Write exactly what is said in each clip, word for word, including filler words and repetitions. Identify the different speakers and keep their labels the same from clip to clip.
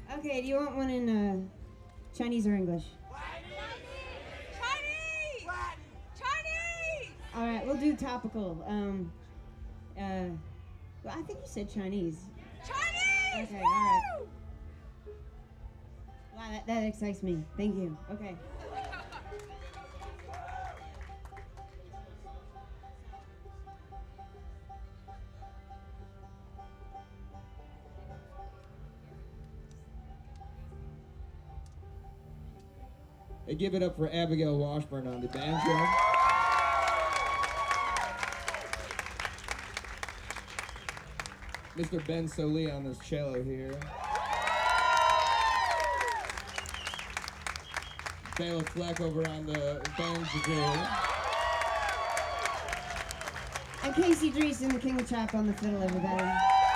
Speaker 1: Okay, do you want one in uh, Chinese or English?
Speaker 2: Chinese! Chinese!
Speaker 1: All right, we'll do topical. Um, uh, well, I think you said Chinese.
Speaker 2: Chinese!
Speaker 1: Okay, all right. Wow, that, that excites me. Thank you. Okay.
Speaker 3: Hey, give it up for Abigail Washburn on the banjo. Mister Ben Solee on this cello here. Taylor Fleck over on the banjo.
Speaker 1: And Casey Dreesen, the King of Chop, on the fiddle, everybody.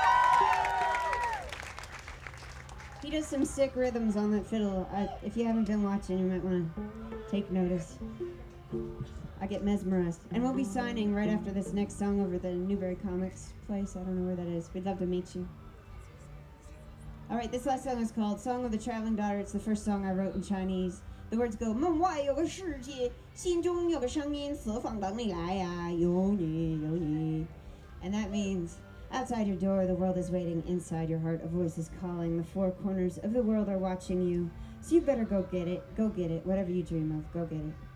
Speaker 1: He does some sick rhythms on that fiddle. I, if you haven't been watching, you might want to take notice. I get mesmerized. And we'll be signing right after this next song over the Newberry Comics place. I don't know where that is. We'd love to meet you. All right, this last song is called Song of the Traveling Daughter. It's the first song I wrote in Chinese. The words go, 梦外有个世界，心中有个声音，四方等你来呀，有你有你。And that means, outside your door, the world is waiting. Inside your heart, a voice is calling. The four corners of the world are watching you. So you better go get it. Go get it. Whatever you dream of, go get it.